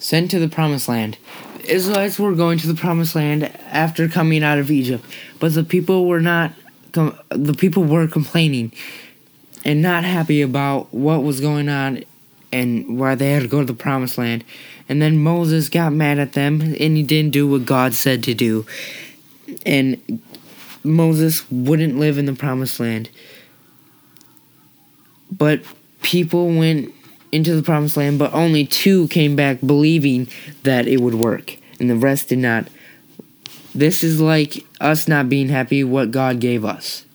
sent to the promised land. The Israelites were going to the promised land after coming out of Egypt, but the people were not. The people were complaining and not happy about what was going on and why they had to go to the promised land. And then Moses got mad at them, and he didn't do what God said to do. And Moses wouldn't live in the promised land. But people went into the promised land, but only 2 came back believing that it would work, and the rest did not. This is like us not being happy what God gave us.